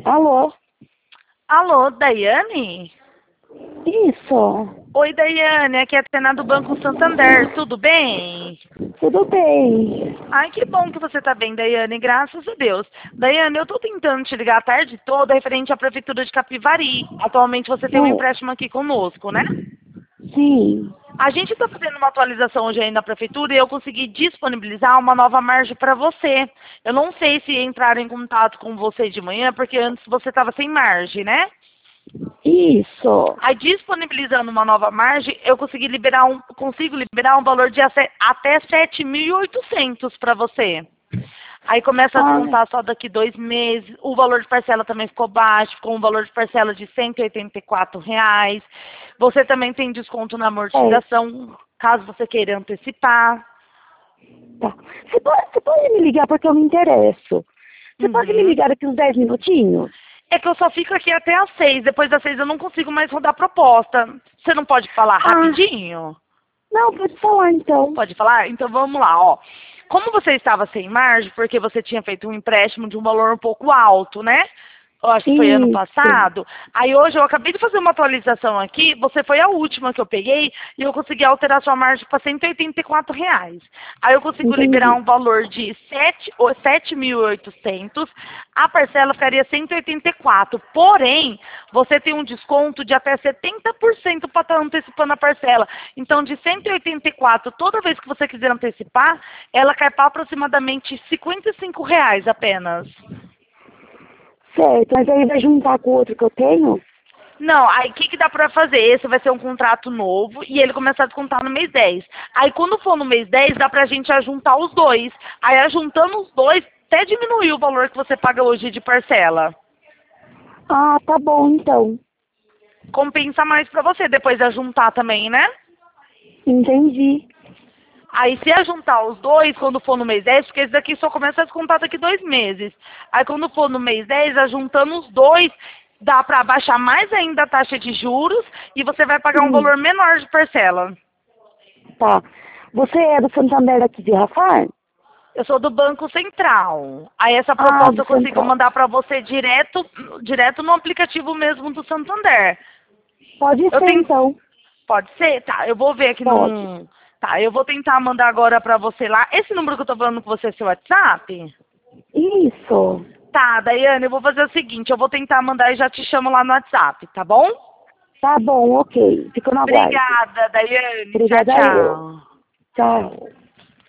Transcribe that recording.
Alô? Alô, Daiane? Isso. Oi, Daiane, aqui é a Tena do Banco Santander, tudo bem? Tudo bem? Ai, que bom que você tá bem, Daiane, graças a Deus. Daiane, eu tô tentando te ligar a tarde toda referente à Prefeitura de Capivari. Atualmente você tem um É, empréstimo aqui conosco, né? sim. A gente está fazendo uma atualização hoje aí na Prefeitura e eu consegui disponibilizar uma nova margem para você. Eu não sei se entraram em contato com você de manhã, porque antes você estava sem margem, né? Isso. Aí, disponibilizando uma nova margem, eu consigo liberar um valor de até 7.800 para você. Aí começa a Ah, descontar só daqui 2 meses. O valor de parcela também ficou baixo, ficou um valor de parcela de R$ 184. Você também tem desconto na é, amortização, caso você queira antecipar. tá. Você pode me ligar porque eu me interesso. Você pode me Uhum. ligar daqui uns 10 minutinhos? É que eu só fico aqui até às 6. Depois das 6 eu não consigo mais rodar proposta. Você não pode falar Ah, rapidinho? não, pode falar então. Pode falar? Então vamos lá, ó. Como você estava sem margem, porque você tinha feito um empréstimo de um valor um pouco alto, né? Eu acho que foi ano Isso. passado. Aí hoje eu acabei de fazer uma atualização aqui, você foi a última que eu peguei e eu consegui alterar sua margem para R$ 184. Aí eu consigo liberar Entendi. um valor de 7.800, a parcela ficaria 184. Porém, você tem um desconto de até 70% para estar antecipando a parcela. Então, de 184, toda vez que você quiser antecipar, ela cai para aproximadamente R$ 55 apenas. Certo, mas aí vai juntar com o outro que eu tenho? Não, aí o que dá pra fazer? Esse vai ser um contrato novo e ele começar a descontar no mês 10. Aí quando for no mês 10, dá pra gente ajuntar os dois. Aí ajuntando os dois, até diminuir o valor que você paga hoje de parcela. Ah, tá bom então. Compensa mais pra você depois de ajuntar também, né? Entendi. Aí se ajuntar os dois quando for no mês 10, porque esse daqui só começa a descontar daqui 2 meses. Aí quando for no mês 10, ajuntando os dois, dá pra baixar mais ainda a taxa de juros e você vai pagar um Sim, valor menor de parcela. tá. Você é do Santander aqui de Rafar? Eu sou do Banco Central. Aí essa Ah, proposta do eu consigo Central. mandar para você direto no aplicativo mesmo do Santander. Pode Eu ser tenho, então. pode ser? Tá, eu vou ver aqui Pode. num, tá, eu vou tentar mandar agora para você lá. Esse número que eu tô falando com você é seu WhatsApp? Isso. Tá, Daiane, eu vou fazer o seguinte, eu vou tentar mandar e já te chamo lá no WhatsApp, tá bom? Tá bom, ok. Fico no aguardo. Obrigada, Daiane. Tchau, Obrigada eu. tchau. Tchau.